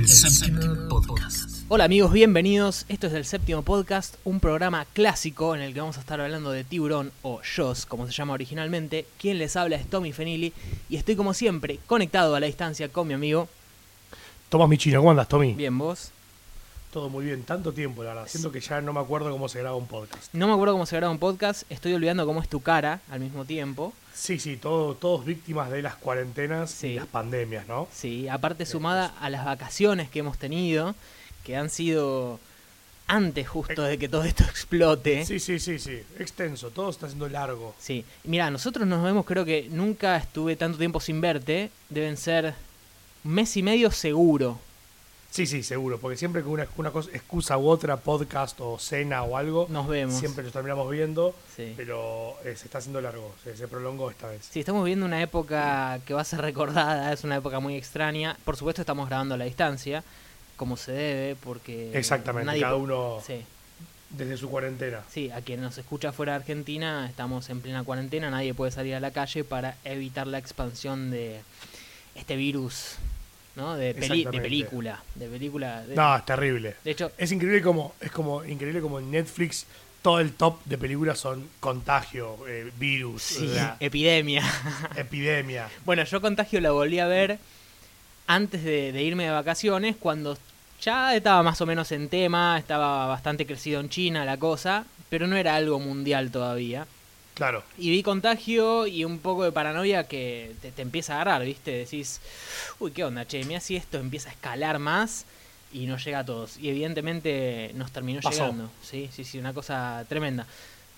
El Séptimo Podcast. Hola amigos, bienvenidos. Esto es el Séptimo Podcast, un programa clásico en el que vamos a estar hablando de Tiburón o Jaws, como se llama originalmente. Quien les habla es Tommy Fenili y estoy como siempre conectado a la distancia con mi amigo Tomás Michino. ¿Cómo andas, Tommy? Bien, ¿vos? Todo muy bien, tanto tiempo, la verdad. Siento que ya no me acuerdo cómo se graba un podcast. No me acuerdo cómo se graba un podcast, estoy olvidando cómo es tu cara al mismo tiempo. Sí, todos víctimas de las cuarentenas Sí. y las pandemias, ¿no? Sí, aparte sumada a las vacaciones que hemos tenido, que han sido antes justo de que todo esto explote. Sí. Extenso, todo está siendo largo. Sí, mira, nosotros nos vemos, creo que nunca estuve tanto tiempo sin verte, deben ser un mes y medio seguro. Sí, seguro, porque siempre que una cosa, excusa u otra, podcast o cena o algo, Nos vemos. siempre nos terminamos viendo, Sí. pero se está haciendo largo, se prolongó esta vez. Sí, estamos viviendo una época que va a ser recordada, es una época muy extraña. Por supuesto estamos grabando a la distancia, como se debe, porque Exactamente, nadie cada uno Sí, desde su cuarentena. sí, a quien nos escucha fuera de Argentina, estamos en plena cuarentena, nadie puede salir a la calle para evitar la expansión de este virus, ¿no? De Exactamente. película. No, es terrible. De hecho, Es increíble increíble como en Netflix todo el top de películas son contagio, virus, sí, la epidemia. epidemia. Bueno, yo Contagio la volví a ver antes de irme de vacaciones, cuando ya estaba más o menos en tema, estaba bastante crecido en China la cosa, pero no era algo mundial todavía. Claro. Y vi Contagio y un poco de paranoia que te empieza a agarrar, ¿viste? Decís, uy, ¿qué onda, che? Mirá si esto empieza a escalar más y nos llega a todos. Y evidentemente nos terminó Pasó. llegando. Sí, una cosa tremenda.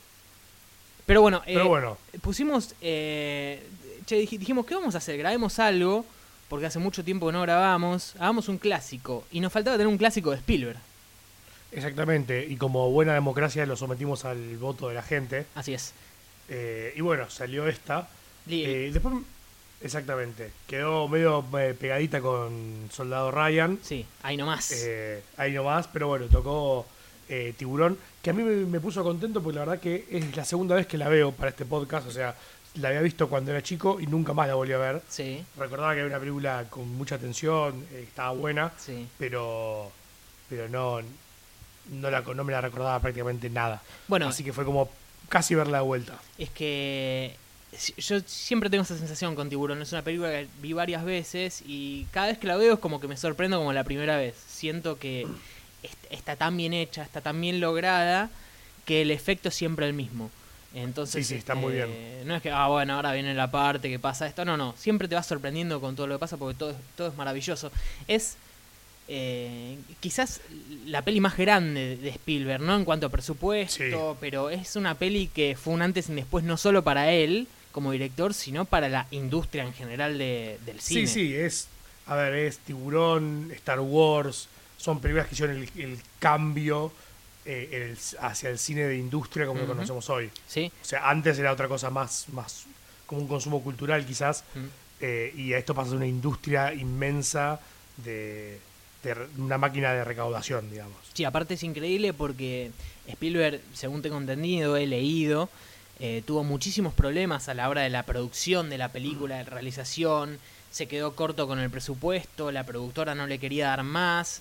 Pero bueno, pusimos, dijimos, ¿qué vamos a hacer? Grabemos algo, porque hace mucho tiempo que no grabamos, hagamos un clásico. Y nos faltaba tener un clásico de Spielberg. Exactamente. Y como buena democracia lo sometimos al voto de la gente. Así es. Y bueno, salió esta. Y- Después, exactamente, quedó medio pegadita con Soldado Ryan. Sí, ahí nomás. Ahí nomás, pero bueno, tocó Tiburón, que a mí me puso contento porque la verdad que es la segunda vez que la veo para este podcast, o sea, la había visto cuando era chico y nunca más la volví a ver. Sí, Recordaba que era una película con mucha tensión, estaba buena, sí. pero no me la recordaba prácticamente nada. Bueno, Así que fue como casi verla de vuelta. es que yo siempre tengo esa sensación con Tiburón. Es una película que vi varias veces y cada vez que la veo es como que me sorprendo como la primera vez. Siento que está tan bien hecha, está tan bien lograda, que el efecto es siempre el mismo. Entonces, Sí, está muy bien. No es que, bueno, ahora viene la parte que pasa esto. No, siempre te vas sorprendiendo con todo lo que pasa porque todo es maravilloso. Es quizás la peli más grande de Spielberg, ¿no? En cuanto a presupuesto, Sí. pero es una peli que fue un antes y un después no solo para él como director, sino para la industria en general del cine. Sí, es Tiburón, Star Wars, son películas que hicieron el cambio hacia el cine de industria como lo Ujú. conocemos hoy. Sí. O sea, antes era otra cosa más como un consumo cultural quizás, y esto pasa a ser una industria inmensa de una máquina de recaudación, digamos. Sí, aparte es increíble porque Spielberg, según tengo entendido, he leído, tuvo muchísimos problemas a la hora de la producción de la película, de realización, se quedó corto con el presupuesto, la productora no le quería dar más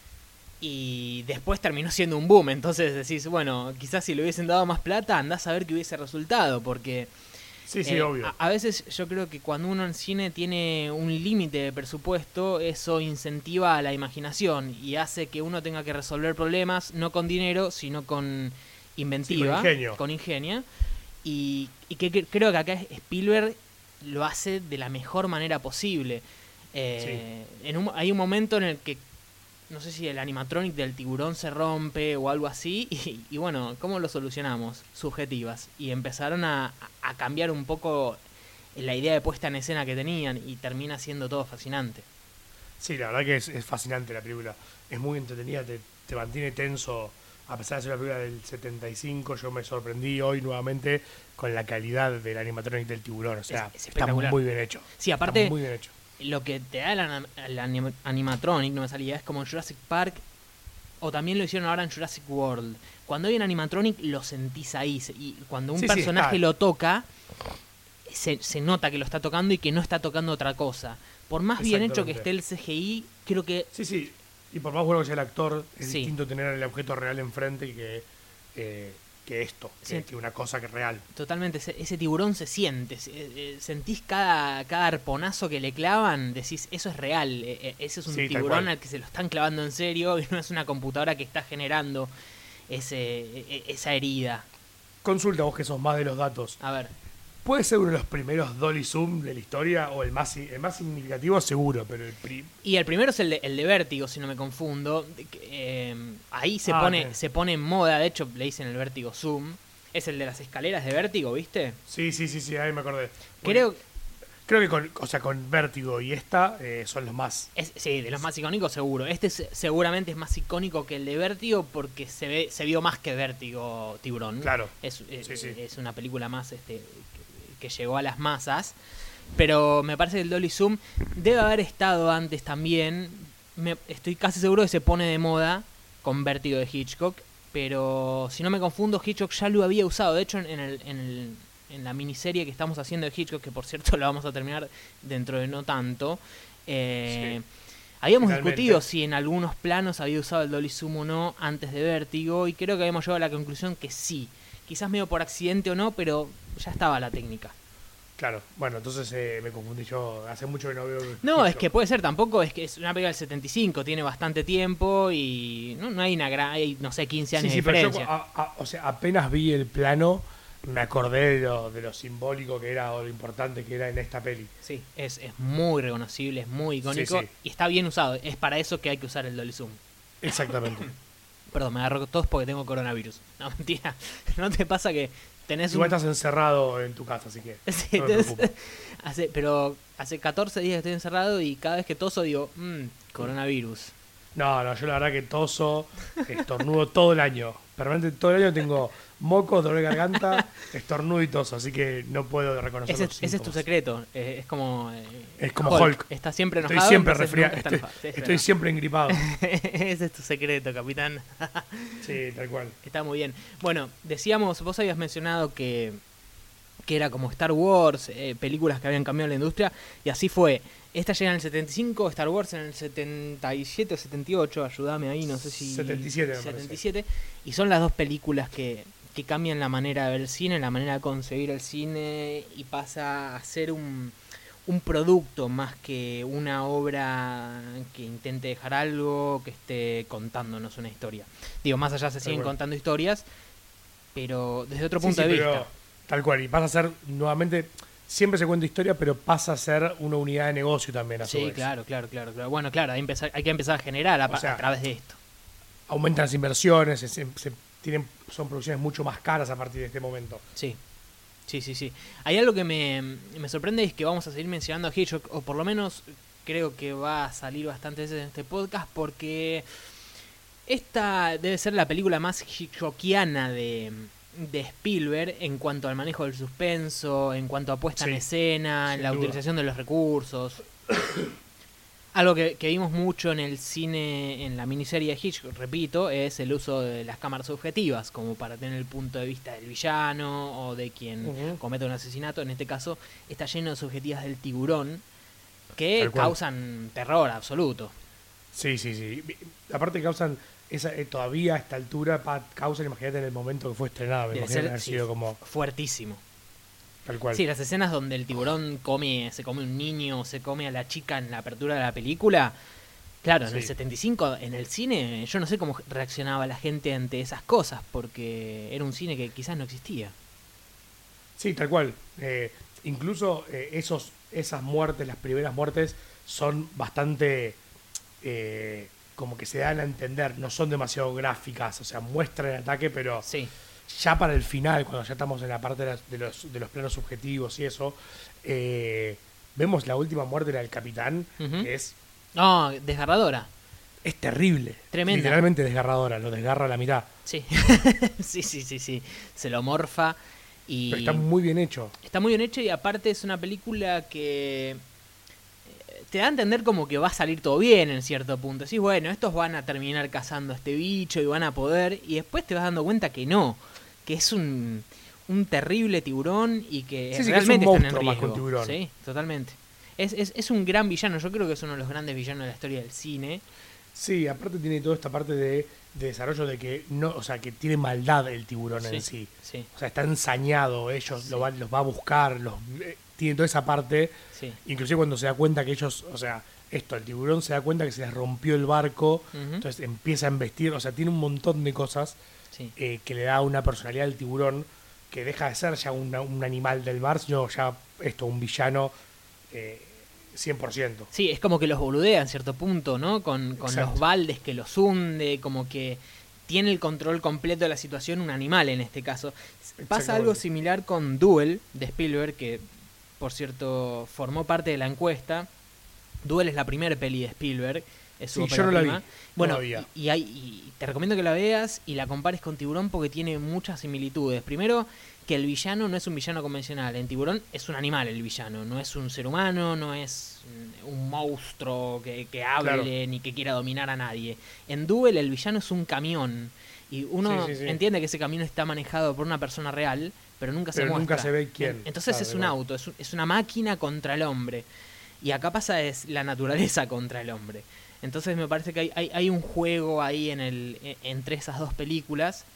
y después terminó siendo un boom. Entonces decís, bueno, quizás si le hubiesen dado más plata, andás a ver qué hubiese resultado, porque Sí, obvio. a veces yo creo que cuando uno en cine tiene un límite de presupuesto, eso incentiva a la imaginación y hace que uno tenga que resolver problemas no con dinero, sino con inventiva, con ingenio. Y que creo que acá Spielberg lo hace de la mejor manera posible. Hay un momento en el que no sé si el animatronic del tiburón se rompe o algo así, y bueno, ¿cómo lo solucionamos? Subjetivas. Y empezaron a cambiar un poco la idea de puesta en escena que tenían, y termina siendo todo fascinante. Sí, la verdad que es fascinante la película. Es muy entretenida, te mantiene tenso. A pesar de ser una película del 75, yo me sorprendí hoy nuevamente con la calidad del animatronic del tiburón. O sea, Es está espectacular. muy bien hecho. Sí, aparte, está muy bien hecho. Lo que te da el animatronic, no me salía, es como en Jurassic Park, o también lo hicieron ahora en Jurassic World. Cuando hay un animatronic lo sentís ahí, y cuando un personaje lo toca, se nota que lo está tocando y que no está tocando otra cosa. Por más bien hecho que esté el CGI, creo que... Sí, y por más bueno que sea el actor, es Sí. distinto tener el objeto real enfrente que esto, Sí. que una cosa que es real. Totalmente, ese tiburón se siente, sentís cada arponazo que le clavan, decís, eso es real, ese es un Sí, tal tiburón cual. al que se lo están clavando en serio y no es una computadora que está generando esa herida. Consulta, vos que sos más de los datos. A ver, ¿Puede ser uno de los primeros Dolly Zoom de la historia? O el más significativo, seguro, pero y el primero es el de Vértigo, si no me confundo, ahí se ok. se pone en moda, de hecho le dicen el Vértigo Zoom, es el de las escaleras de Vértigo, ¿viste? Sí, ahí me acordé. Creo, Creo que con Vértigo y esta son los más. sí, de los más icónicos seguro. Seguramente es más icónico que el de Vértigo porque se vio más que Vértigo Tiburón. Claro. Es Sí. una película más que llegó a las masas. Pero me parece que el Dolly Zoom debe haber estado antes también. Estoy casi seguro que se pone de moda con Vértigo de Hitchcock. Pero si no me confundo, Hitchcock ya lo había usado. De hecho, en la miniserie que estamos haciendo de Hitchcock, que por cierto la vamos a terminar dentro de no tanto, habíamos Finalmente. discutido si en algunos planos había usado el Dolly Zoom o no antes de Vértigo, y creo que habíamos llegado a la conclusión que sí. Quizás medio por accidente o no, pero ya estaba la técnica. Claro, bueno, entonces me confundí yo. Hace mucho que no veo. No, es Hitchcock. que puede ser, tampoco es que es una película del 75, tiene bastante tiempo y no hay hay, no sé, 15 años de Pero yo, diferencia. o sea, apenas vi el plano, me acordé de lo simbólico que era o lo importante que era en esta peli. Sí, es muy reconocible, es muy icónico Sí. y está bien usado. Es para eso que hay que usar el Dolly Zoom. Exactamente. Perdón, me agarró todos porque tengo coronavirus. No, mentira. ¿No te pasa que tenés Igual estás encerrado en tu casa, así que. Sí, no me preocupo. pero hace 14 días que estoy encerrado y cada vez que toso digo, coronavirus. No, yo la verdad que toso, estornudo todo el año. Permanente todo el año tengo mocos, dolor de garganta, estornudo y toso, así que no puedo reconocer los Ese es tu síntomas. secreto. Es como. Es como Hulk. Está siempre Estoy enojado. siempre entonces resfriado, nunca está estoy, enojado. Sí, es estoy verdad. siempre engripado. Ese es tu secreto, capitán. Sí, tal cual. Está muy bien. Bueno, decíamos, vos habías mencionado que era como Star Wars, películas que habían cambiado la industria, y así fue. Esta llega en el 75, Star Wars en el 77 o 78, ayúdame ahí, no sé si... 77 me parece. 77, y son las dos películas que cambian la manera de ver el cine, la manera de concebir el cine, y pasa a ser un producto más que una obra que intente dejar algo, que esté contándonos una historia. Digo, más allá se siguen cual. contando historias, pero desde otro Sí, punto sí, de pero vista. tal cual, y pasa a ser nuevamente, siempre se cuenta historia, pero pasa a ser una unidad de negocio también a su Sí, vez. claro. Bueno, claro, hay que empezar a generar O sea, a través de esto. Aumentan las inversiones, son producciones mucho más caras a partir de este momento. Sí. Hay algo que me sorprende, es que vamos a seguir mencionando a Hitchcock, o por lo menos creo que va a salir bastantes veces en este podcast, porque esta debe ser la película más hitchcockiana de Spielberg en cuanto al manejo del suspenso, en cuanto a puesta en Sí, escena, en sin la duda. utilización de los recursos. Algo que vimos mucho en el cine, en la miniserie de Hitchcock, repito, es el uso de las cámaras subjetivas, como para tener el punto de vista del villano o de quien Ujú. comete un asesinato. En este caso está lleno de subjetivas del tiburón que Tal cual. causan terror absoluto. Sí. Aparte causan, todavía a esta altura, causan, imagínate en el momento que fue estrenada, me Debe imagino ser, haber sí, sido como fuertísimo. tal cual. Sí, las escenas donde el tiburón se come un niño, se come a la chica en la apertura de la película. Claro, en el Sí. 75, en el cine, yo no sé cómo reaccionaba la gente ante esas cosas, porque era un cine que quizás no existía. Sí, tal cual. Incluso esas muertes, las primeras muertes, son bastante como que se dan a entender, no son demasiado gráficas, o sea, muestran el ataque, pero Sí, ya para el final, cuando ya estamos en la parte de los planos subjetivos y eso, vemos la última muerte del capitán, Ujú. que es no, desgarradora. terrible. Tremenda. Literalmente desgarradora, lo desgarra a la mitad. Sí. Sí. Se lo morfa y Pero está muy bien hecho. está muy bien hecho, y aparte es una película que te da a entender como que va a salir todo bien en cierto punto. Decís, bueno, estos van a terminar cazando a este bicho y van a poder, y después te vas dando cuenta que no, que es un un terrible tiburón y que Sí, que es un realmente están en monstruo más que un riesgo. tiburón. Sí, totalmente. Es un gran villano, yo creo que es uno de los grandes villanos de la historia del cine. Sí, aparte tiene toda esta parte de desarrollo de que no, o sea, que tiene maldad el tiburón en sí. Sí, O sea, está ensañado, ellos Sí. los va a buscar, tiene toda esa parte. sí. Inclusive cuando se da cuenta que ellos, o sea, el tiburón se da cuenta que se les rompió el barco, Ujú. entonces empieza a embestir, o sea, tiene un montón de cosas Sí. que le da una personalidad al tiburón que deja de ser ya un animal del mar, sino ya un villano 100%. Sí, es como que los boludea en cierto punto, ¿no? Con Exacto. los baldes que los hunde, como que tiene el control completo de la situación un animal en este caso. Pasa algo Exactamente. similar con Duel de Spielberg, que por cierto formó parte de la encuesta. Duel es la primera peli de Spielberg, es su Sí, ópera yo no la vi, prima. Bueno, todavía. y te recomiendo que la veas y la compares con Tiburón porque tiene muchas similitudes. Primero, que el villano no es un villano convencional. En Tiburón es un animal el villano, no es un ser humano, no es un monstruo que hable Claro. ni que quiera dominar a nadie. En Duel el villano es un camión y uno Sí, sí, sí. entiende que ese camión está manejado por una persona real, pero nunca se Pero muestra. nunca se ve quién. Entonces Claro, es un igual. auto, es una máquina contra el hombre. Y acá pasa es la naturaleza contra el hombre. Entonces me parece que hay un juego ahí entre esas dos películas.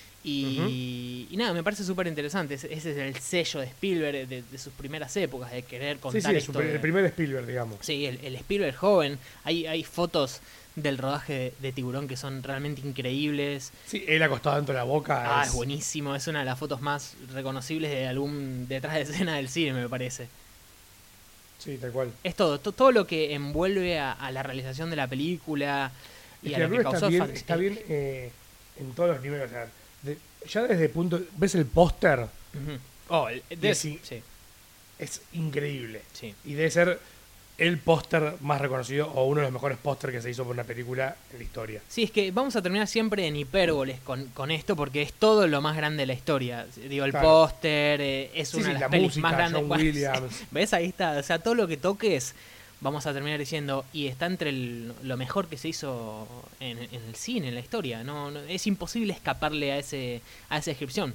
Y nada, me parece súper interesante. Ese es el sello de Spielberg de sus primeras épocas, de querer contar Sí, sí, esto de- el primer Spielberg, digamos. Sí, el Spielberg joven. Hay fotos del rodaje de Tiburón que son realmente increíbles. Sí, él acostado dentro de la boca. Es buenísimo. Es una de las fotos más reconocibles de algún detrás de escena del cine, me parece. Sí, tal cual. Es todo lo que envuelve a la realización de la película y Es a que la lo que película causó está bien en todos los niveles. O sea, ya desde el punto. ¿Ves el póster? Ujú. Oh, sí. sí, Es increíble. sí. Y debe ser el póster más reconocido o uno de los mejores pósters que se hizo por una película en la historia. Sí, es que vamos a terminar siempre en hipérboles con esto porque es todo lo más grande de la historia. Digo, el Claro. póster es Sí, una sí, de las la pelis música, más grandes. John Bueno, Williams. ¿Ves? Ahí está. O sea, todo lo que toques, vamos a terminar diciendo, y está entre lo mejor que se hizo en el cine, en la historia. No, es imposible escaparle a esa descripción.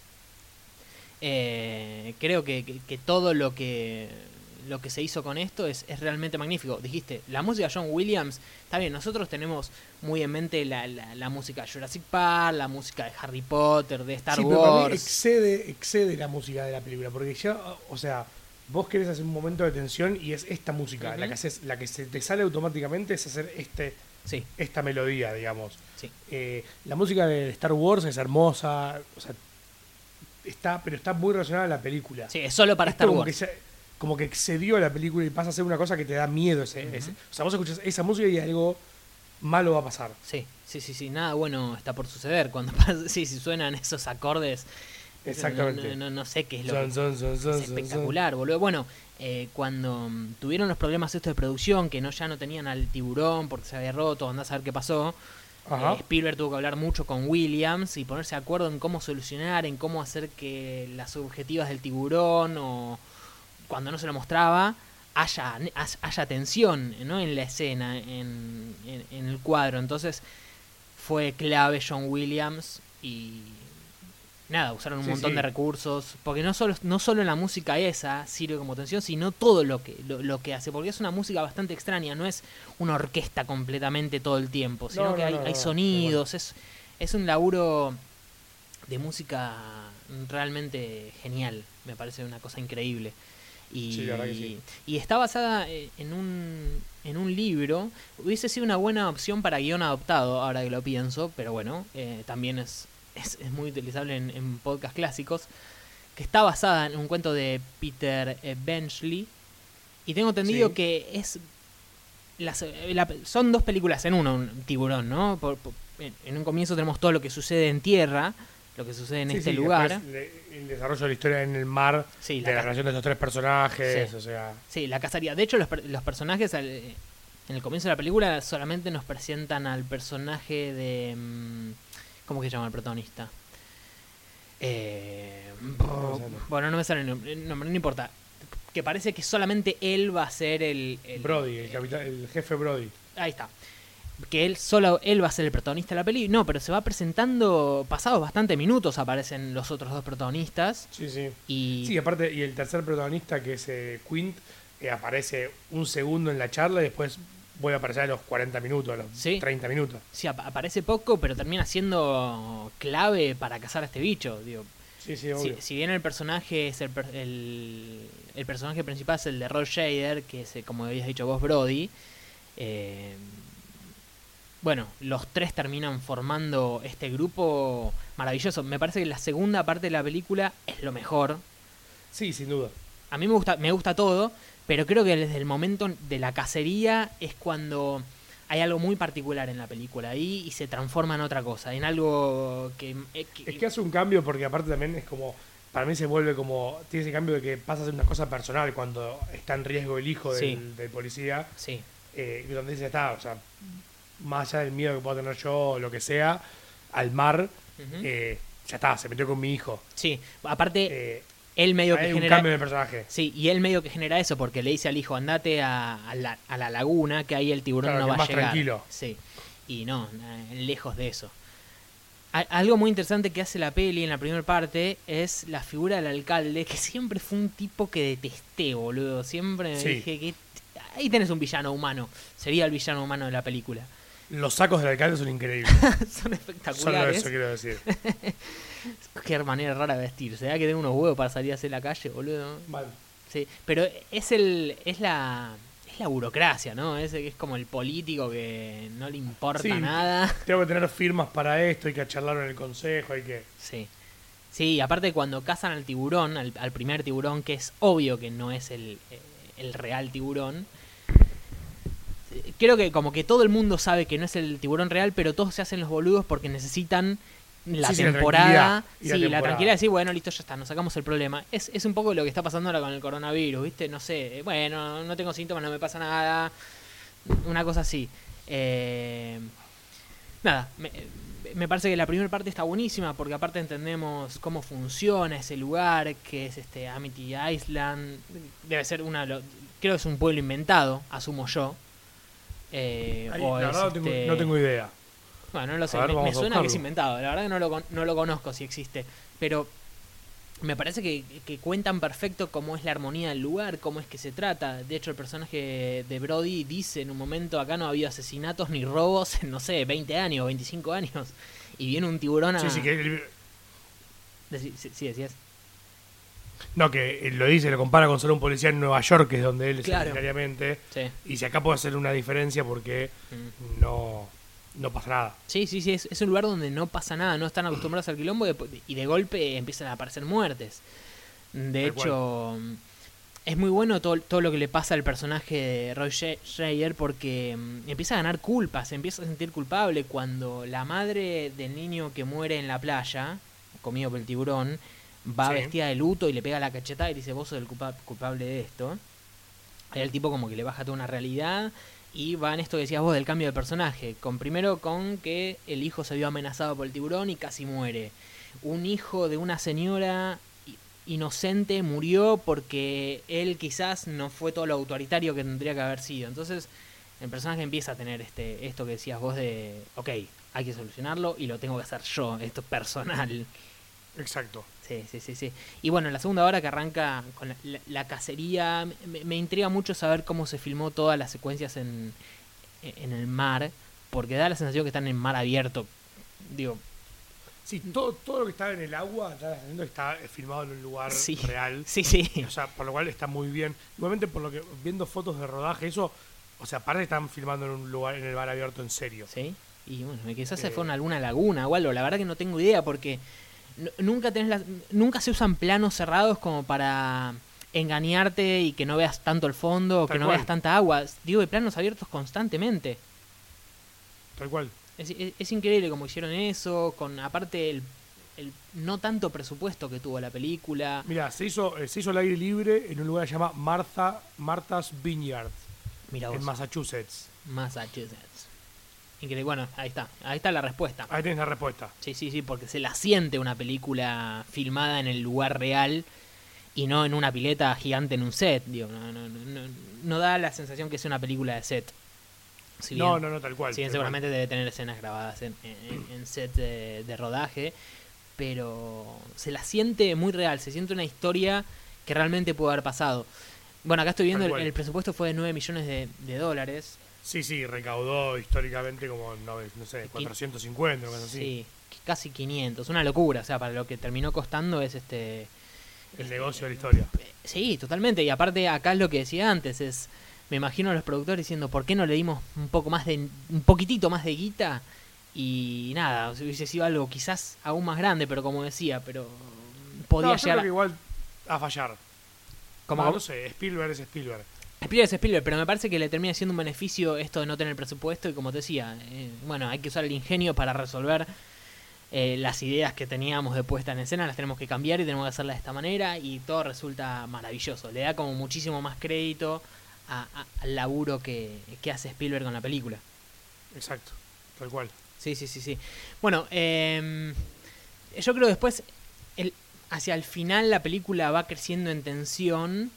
Creo que todo lo que se hizo con esto es realmente magnífico. Dijiste, la música de John Williams, está bien, nosotros tenemos muy en mente la música de Jurassic Park, la música de Harry Potter, de Star Sí, pero para mí Wars. excede la música de la película. Porque ya, o sea, vos querés hacer un momento de tensión y es esta música. Ujú. La que se te sale automáticamente es hacer Sí, esta melodía, digamos. sí. La música de Star Wars es hermosa. O sea, pero está muy relacionada a la película. Sí, es solo para Esto Star como Wars. como que excedió a la película y pasa a ser una cosa que te da miedo. O sea, vos escuchás esa música y algo malo va a pasar. Sí, nada bueno está por suceder cuando pasa, si suenan esos acordes. Exactamente. No sé qué es lo Son, que son, son, son, es son, espectacular, boludo. Bueno, cuando tuvieron los problemas estos de producción, que ya no tenían al tiburón porque se había roto, andás a ver qué pasó. Ajá. Spielberg tuvo que hablar mucho con Williams y ponerse de acuerdo en cómo solucionar, en cómo hacer que las subjetivas del tiburón o cuando no se lo mostraba haya tensión, ¿no? En la escena, en el cuadro. Entonces fue clave John Williams y nada, usaron un Sí, montón sí. de recursos, porque no solo la música esa sirve como tensión, sino todo lo que hace, porque es una música bastante extraña, no es una orquesta completamente todo el tiempo, sino No, que no, hay, no, hay no, sonidos, es un laburo de música realmente genial, me parece una cosa increíble. Y, Sí, la verdad que sí. y está basada en un libro. Hubiese sido una buena opción para guión adoptado, ahora que lo pienso, pero bueno, también es muy utilizable en podcast clásicos. Que está basada en un cuento de Peter Benchley. Y tengo entendido Sí. que son dos películas en uno, un Tiburón, ¿no? En un comienzo tenemos todo lo que sucede en tierra, lo que sucede en Sí, este sí, lugar. después el desarrollo de la historia en el mar, Sí, de la relación de estos tres personajes, Sí. o sea... Sí, la cazaría. De hecho, los personajes en el comienzo de la película solamente nos presentan al personaje de... ¿Cómo que se llama el protagonista? Bueno, no me sale el nombre, no importa. Que parece que solamente él va a ser el Brody, el jefe Brody. Ahí está. que él va a ser el protagonista de la peli. No, pero se va presentando, pasados bastante minutos aparecen los otros dos protagonistas. Sí, sí. Y Sí, aparte, y el tercer protagonista, que es Quint, aparece un segundo en la charla y después vuelve a aparecer a los 40 minutos, a los Sí. 30 minutos. sí, aparece poco, pero termina siendo clave para cazar a este bicho. Digo, Sí, sí, obvio. si bien el personaje es el personaje principal es el de Roy Shader, que es, como habías dicho vos, Brody, bueno, los tres terminan formando este grupo maravilloso. Me parece que la segunda parte de la película es lo mejor. Sí, sin duda. A mí me gusta todo, pero creo que desde el momento de la cacería es cuando hay algo muy particular en la película ahí y se transforma en otra cosa, en algo que... Es que hace un cambio porque aparte también es como, para mí se vuelve como, tiene ese cambio de que pasa a ser una cosa personal cuando está en riesgo el hijo Sí. del policía, Sí, donde dice, está, o sea, más allá del miedo que puedo tener yo o lo que sea, al mar, Ujú. ya está, se metió con mi hijo. sí. Aparte, Eh, él medio que hay un genera... cambio en el personaje. Sí, y él medio que genera eso porque le dice al hijo, andate a la laguna, que ahí el tiburón Claro, no que va a más llegar. tranquilo. Sí, y no, lejos de eso. Algo muy interesante que hace la peli en la primera parte es la figura del alcalde, que siempre fue un tipo que detesté, boludo. Siempre me Sí. dije que ahí tenés un villano humano. Sería el villano humano de la película. Los sacos del alcalde son increíbles. Son Solo espectaculares. eso quiero decir. Qué manera rara de vestir. ¿Será que tengo unos huevos para salir a hacer la calle, boludo? Mal. Sí, pero es la burocracia, ¿no? Es como el político que no le importa Sí. nada. Tengo que tener firmas para esto, hay que charlarlo en el consejo, hay que... Sí. Sí, aparte cuando cazan al tiburón, al primer tiburón, que es obvio que no es el real tiburón, creo que como que todo el mundo sabe que no es el tiburón real, pero todos se hacen los boludos porque necesitan la Sí, sí, la temporada. tranquilidad y Sí, la la temporada. tranquilidad de decir, bueno, listo, ya está, nos sacamos el problema. Es un poco lo que está pasando ahora con el coronavirus, ¿viste? No sé, bueno, no tengo síntomas, no me pasa nada. Una cosa así. Nada, me parece que la primera parte está buenísima porque aparte entendemos cómo funciona ese lugar, que es Amity Island. Debe ser creo que es un pueblo inventado, asumo yo. Ay, O la es, verdad no tengo idea. bueno, no lo sé, A ver, me vamos a suena que es buscarlo. inventado. La verdad que no lo conozco si existe. Pero me parece que cuentan perfecto cómo es la armonía del lugar, cómo es que se trata. De hecho, el personaje de Brody dice en un momento, acá no ha habido asesinatos ni robos en, no sé, 20 años, 25 años. Y viene un tiburón a... Sí, sí, que... Sí, decías. No, que lo dice, lo compara con solo un policía en Nueva York, que es donde él es Claro. originariamente. Sí. Y si acá puede hacer una diferencia porque Mm. no pasa nada. Sí, es un lugar donde no pasa nada, no están acostumbrados al quilombo y de golpe empiezan a aparecer muertes. De Tal hecho, es muy bueno todo lo que le pasa al personaje de Roy Schreier porque empieza a ganar culpa, se empieza a sentir culpable cuando la madre del niño que muere en la playa, comido por el tiburón, va Sí. vestida de luto y le pega la cachetada y dice, vos sos el culpable de esto. Ahí el tipo como que le baja toda una realidad. Y va en esto que decías vos del cambio de personaje. Primero con que el hijo se vio amenazado por el tiburón y casi muere. Un hijo de una señora inocente murió porque él quizás no fue todo lo autoritario que tendría que haber sido. Entonces el personaje empieza a tener esto que decías vos de, ok, hay que solucionarlo y lo tengo que hacer yo, esto es personal. Exacto. Sí. Y bueno, en la segunda hora que arranca con la cacería, me intriga mucho saber cómo se filmó todas las secuencias en el mar, porque da la sensación que están en mar abierto. Digo, Sí, todo lo que está en el agua está filmado en un lugar sí. real. Sí. O sea, por lo cual está muy bien. Igualmente, por lo que viendo fotos de rodaje, eso, o sea, parece que están filmando en un lugar, en el mar abierto en serio. Sí. Y bueno, quizás se fueron a alguna laguna o algo. La verdad que no tengo idea porque nunca se usan planos cerrados como para engañarte y que no veas tanto el fondo o que Tal no cual. veas tanta agua. Digo, de planos abiertos constantemente. Tal cual. Es increíble cómo hicieron eso, con aparte el no tanto presupuesto que tuvo la película. Mira, se hizo al aire libre en un lugar que se llama Martha's Vineyard, Mira vos, en Massachusetts. Massachusetts. Increíble. Bueno, ahí está la respuesta. Ahí tenés la respuesta. Sí, porque se la siente una película filmada en el lugar real y no en una pileta gigante en un set. Digo, no da la sensación que es una película de set. Si No, bien, no, no, tal cual. si bien tal cual. seguramente debe tener escenas grabadas en set de rodaje, pero se la siente muy real, se siente una historia que realmente pudo haber pasado. Bueno, acá estoy viendo, Tal el, cual. el presupuesto fue de 9 millones de dólares. Sí, sí, recaudó históricamente como, no sé, 450 o cosas así. Sí, casi 500, una locura, o sea, para lo que terminó costando es El negocio de la historia. Sí, totalmente, y aparte acá es lo que decía antes, me imagino a los productores diciendo, ¿por qué no le dimos un poquitito más de guita? Y nada, hubiese sido algo quizás aún más grande, pero como decía, pero podía No, yo creo llegar que igual a fallar. como No sé, Spielberg es Spielberg. Spielberg es Spielberg, pero me parece que le termina siendo un beneficio esto de no tener presupuesto y como te decía, bueno, hay que usar el ingenio para resolver las ideas que teníamos de puesta en escena, las tenemos que cambiar y tenemos que hacerlas de esta manera y todo resulta maravilloso. Le da como muchísimo más crédito al laburo que hace Spielberg con la película. Exacto, tal cual. Sí, sí, sí, sí. Bueno, yo creo que después, hacia el final la película va creciendo en tensión.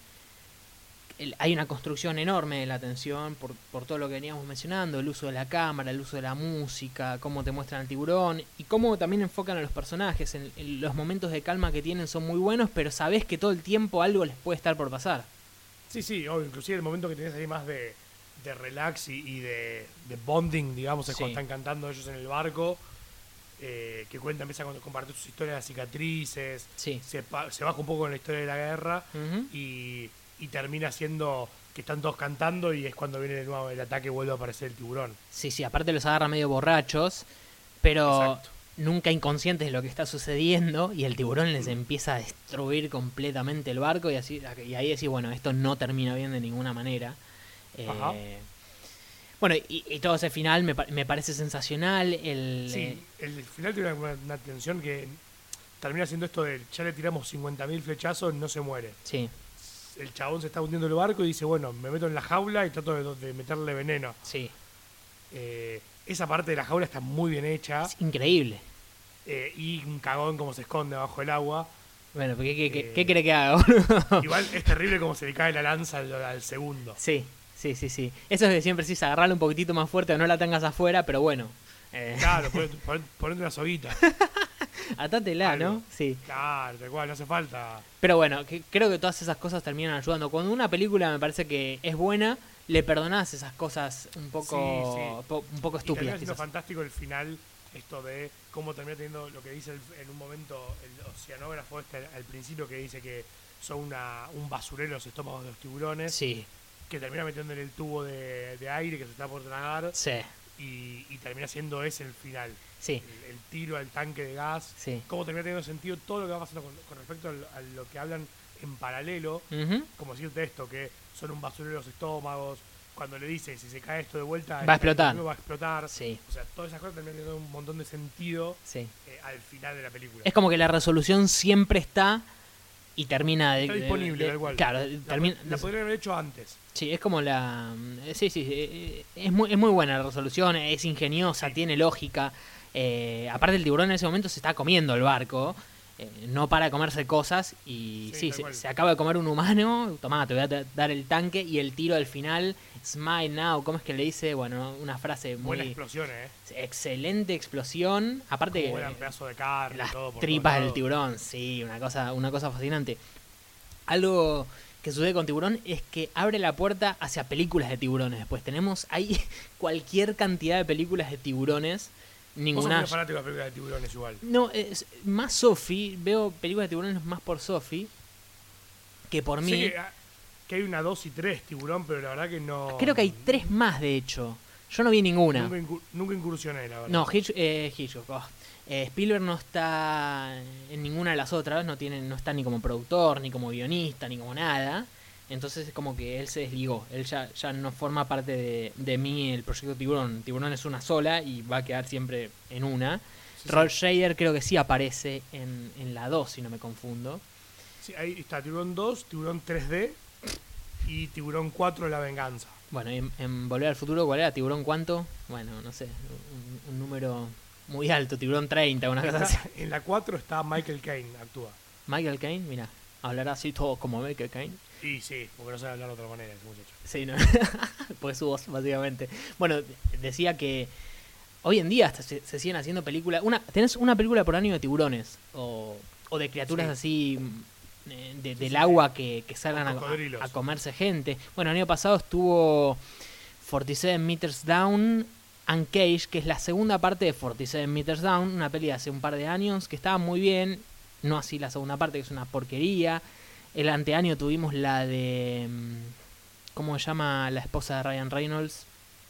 Hay una construcción enorme de la tensión por todo lo que veníamos mencionando, el uso de la cámara, el uso de la música, cómo te muestran al tiburón y cómo también enfocan a los personajes. Los momentos de calma que tienen son muy buenos, pero sabés que todo el tiempo algo les puede estar por pasar. Sí, sí, obvio, inclusive el momento que tenés ahí más de relax y de bonding, digamos, es Sí. cuando están cantando ellos en el barco, que empiezan a compartir sus historias de cicatrices, Sí. se baja un poco con la historia de la guerra Ujú. y termina siendo que están todos cantando y es cuando viene de nuevo el ataque y vuelve a aparecer el tiburón. Sí, sí, aparte los agarra medio borrachos, pero Exacto. nunca inconscientes de lo que está sucediendo y el tiburón les empieza a destruir completamente el barco y ahí decís, bueno, esto no termina bien de ninguna manera. Ajá. Bueno, y todo ese final me parece sensacional. Sí, el final tiene una tensión que termina siendo esto de ya le tiramos 50.000 flechazos, no se muere. Sí, El chabón se está hundiendo el barco y dice, bueno, me meto en la jaula y trato de meterle veneno. sí, Esa parte de la jaula está muy bien hecha es increíble. y un cagón como se esconde bajo el agua. Bueno, ¿qué cree que haga, boludo? Igual es terrible como se le cae la lanza al segundo. Sí, sí, sí, sí. Eso es de siempre, sí, agarrarla un poquitito más fuerte o no la tengas afuera, pero bueno. Claro, ponete una soguita. Atátela, Algo. ¿no? Sí. Claro, tal cual, no hace falta. Pero bueno, creo que todas esas cosas terminan ayudando. Cuando una película me parece que es buena, le perdonás esas cosas un poco, Sí, un poco Y termina estúpidas, siendo quizás. fantástico el final, esto de cómo termina teniendo lo que dice en un momento el oceanógrafo al principio, que dice que son un basurero los estómagos de los tiburones, Sí, que termina metiéndole el tubo de aire que se está por tragar sí, y termina siendo ese el final. sí, El tiro al tanque de gas, sí. cómo termina teniendo sentido todo lo que va pasando con respecto a lo que hablan en paralelo, Ujú. como decirte esto, que son un basurero los estómagos, cuando le dice si se cae esto de vuelta, Va a explotar. va a explotar. Sí, O sea, todas esas cosas terminan teniendo un montón de sentido sí. al final de la película. Es como que la resolución siempre está y termina Está disponible, tal cual. Claro, termina. La podrían haber hecho antes. Sí, es como la. Sí, sí, es muy buena la resolución, es ingeniosa, Sí. tiene lógica. Aparte, el tiburón en ese momento se está comiendo el barco, no para de comerse cosas y Sí, sí, tal se, cual. se acaba de comer un humano. Tomá, te voy a dar el tanque y el tiro al final. Smile now, ¿cómo es que le dice? Bueno, una frase Buena muy. explosión, Excelente explosión. Aparte, Como buen pedazo de carne, las todo por tripas todos del lados. tiburón, sí, una cosa fascinante. Algo que sucede con Tiburón es que abre la puerta hacia películas de tiburones. Después tenemos ahí cualquier cantidad de películas de tiburones. Vos sos Ninguna. muy fanático de las películas de tiburones igual. No, es más Sophie. Veo películas de tiburones más por Sophie que por mí. Sé que hay una 2 y 3 tiburón, pero la verdad que no... Creo que hay 3 más, de hecho. Yo no vi ninguna. Nunca incursioné, la verdad. No, Hitchcock. Spielberg no está en ninguna de las otras, no está ni como productor, ni como guionista, ni como nada. Entonces es como que él se desligó. Él ya no forma parte de mí el proyecto Tiburón. Tiburón es una sola y va a quedar siempre en una. Sí, Roll Scheider creo que sí aparece en la 2, si no me confundo. Sí, ahí está Tiburón 2, Tiburón 3D y Tiburón 4, La Venganza. Bueno, en Volver al Futuro, ¿cuál era? ¿Tiburón cuánto? Bueno, no sé, un número muy alto, Tiburón 30, una cosa así. En la 4 está Michael Caine, actúa. Michael Caine, mira. Hablará así todo como Michael Caine. Y sí, porque no sabe hablar de otra manera ese muchacho. Sí, ¿no? Pues su voz, básicamente. Bueno, decía que hoy en día hasta se siguen haciendo películas. Tenés una película por año de tiburones o de criaturas Sí. así del sí. agua que salgan Cocodrilos. a comerse gente. Bueno, el año pasado estuvo 47 Meters Down, Uncaged, que es la segunda parte de 47 Meters Down, una peli de hace un par de años que estaba muy bien, no así la segunda parte, que es una porquería. El anteaño tuvimos la de... ¿Cómo se llama la esposa de Ryan Reynolds?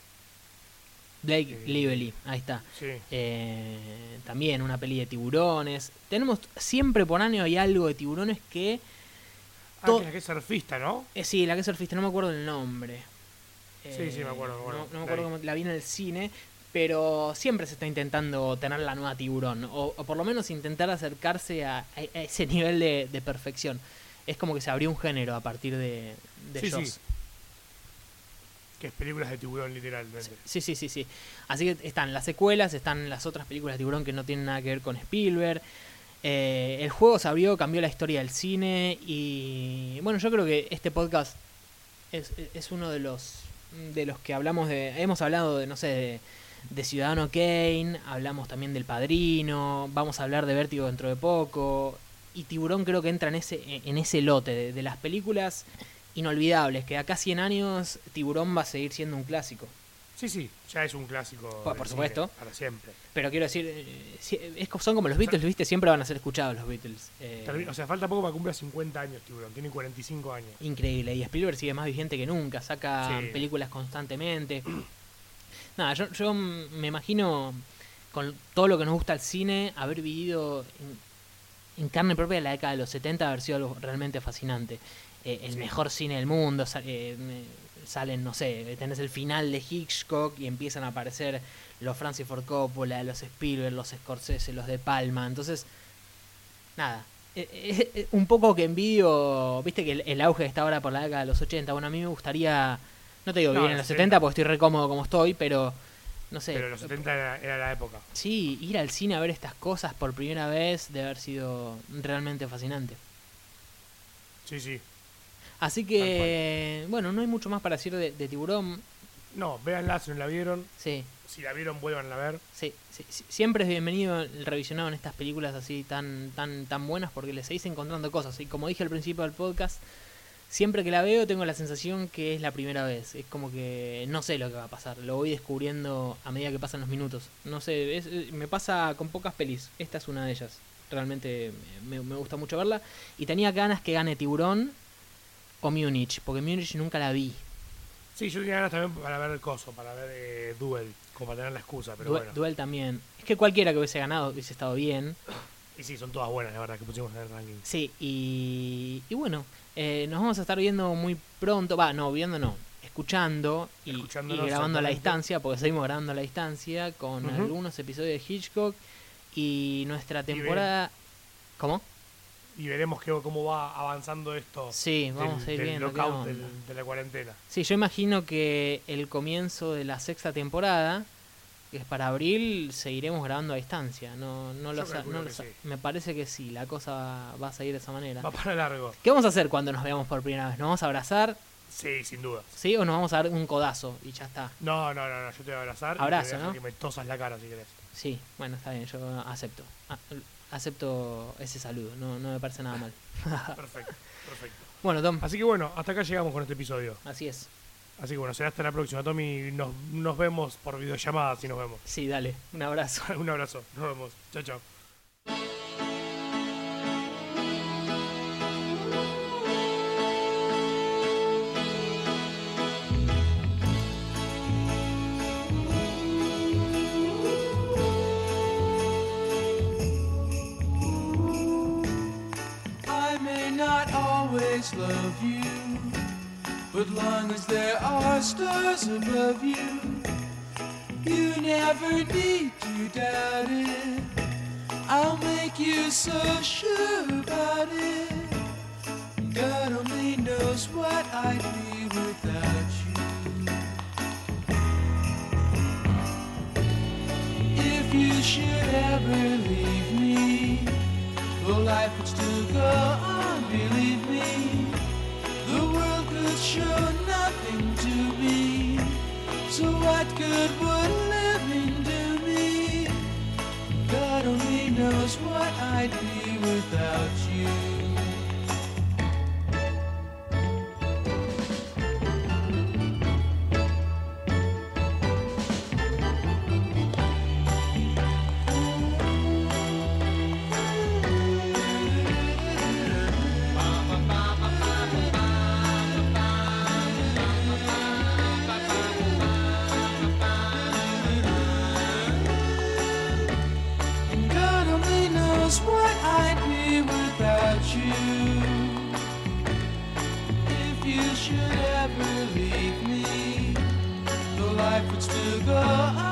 Blake Lively, ahí está. Sí. También una peli de tiburones. Tenemos siempre por año hay algo de tiburones que... La que es surfista, ¿no? sí, la que es surfista, no me acuerdo el nombre. Sí, me acuerdo. No me acuerdo cómo la vi en el cine, pero siempre se está intentando tener la nueva Tiburón, o por lo menos intentar acercarse a ese nivel de perfección. Es como que se abrió un género a partir de Sí, Jaws. sí. Que es películas de tiburón, literalmente. Sí. Así que están las secuelas, están las otras películas de tiburón que no tienen nada que ver con Spielberg. El juego se abrió, cambió la historia del cine y bueno, yo creo que este podcast es uno de los que hablamos hemos hablado de, no sé, de Ciudadano Kane, hablamos también del Padrino, vamos a hablar de Vértigo dentro de poco, y Tiburón creo que entra en ese lote de las películas inolvidables, que acá 100 años Tiburón va a seguir siendo un clásico. Sí, ya es un clásico. Por del supuesto. cine, para siempre. Pero quiero decir, son como los Beatles, ¿viste? Siempre van a ser escuchados los Beatles. O sea, falta poco para cumplir 50 años Tiburón, tiene 45 años. Increíble, y Spielberg sigue más vigente que nunca, saca Sí. películas constantemente. Nada, yo me imagino, con todo lo que nos gusta el cine, haber vivido en carne propia la década de los 70, haber sido algo realmente fascinante. El Sí. mejor cine del mundo, salen, no sé, tenés el final de Hitchcock y empiezan a aparecer los Francis Ford Coppola, los Spielberg, los Scorsese, los De Palma. Entonces, nada, un poco que envidio, viste que el auge está ahora por la década de los 80. Bueno, a mí me gustaría, no te digo vivir en los 70 porque estoy re cómodo como estoy, pero no sé. Pero los 70 era la época. Sí, ir al cine a ver estas cosas por primera vez debe haber sido realmente fascinante. Sí. Así que, bueno, no hay mucho más para decir de Tiburón. No, véanla si no la vieron. Sí, Si la vieron, vuelvan a ver. sí. Siempre es bienvenido el revisionado en estas películas así tan buenas porque les seguís encontrando cosas. Y como dije al principio del podcast, siempre que la veo tengo la sensación que es la primera vez. Es como que no sé lo que va a pasar. Lo voy descubriendo a medida que pasan los minutos. No sé, me pasa con pocas pelis. Esta es una de ellas. Realmente me gusta mucho verla. Y tenía ganas que gane Tiburón o Múnich, porque Múnich nunca la vi. Sí, yo tenía ganas también para ver el coso, para ver Duel, como para tener la excusa, pero bueno. Duel también. Es que cualquiera que hubiese ganado hubiese estado bien. Y sí, son todas buenas, la verdad, que pusimos en el ranking. Sí, y bueno, nos vamos a estar viendo muy pronto. Escuchando y Escuchándonos, grabando a la exactamente. distancia, porque seguimos grabando a la distancia con Ujú. algunos episodios de Hitchcock y nuestra temporada... ¿Cómo? Y veremos cómo va avanzando esto. Sí, vamos a ir del viendo qué lockout onda. de la cuarentena. Sí, yo imagino que el comienzo de la sexta temporada, que es para abril, seguiremos grabando a distancia. No Yo lo calculo que sí. Me parece que sí, la cosa va a seguir de esa manera. Va para largo. ¿Qué vamos a hacer cuando nos veamos por primera vez? ¿Nos vamos a abrazar? Sí, sin duda. ¿Sí? ¿O nos vamos a dar un codazo y ya está? No, yo te voy a abrazar. Abrazo, y te voy a ¿no? dejar que me tosas la cara si querés. Sí, bueno, está bien, yo acepto. Acepto ese saludo, no me parece nada mal. Perfecto. Bueno, Tom, Así que bueno, hasta acá llegamos con este episodio. así es. Así que bueno, será hasta la próxima, Tommy. Nos vemos por videollamada si nos vemos. Sí, dale, un abrazo. Un abrazo, nos vemos. Chao. I may not always love you, but long as there are stars above you, you never need to doubt it. I'll make you so sure about it. God only knows what I'd be without you. If you should ever leave me, well, life would still go on believe me, the world could show nothing to me. So what good would living do me? God only knows what I'd be without you. What I'd be without you. If you should ever leave me, the life would still go on.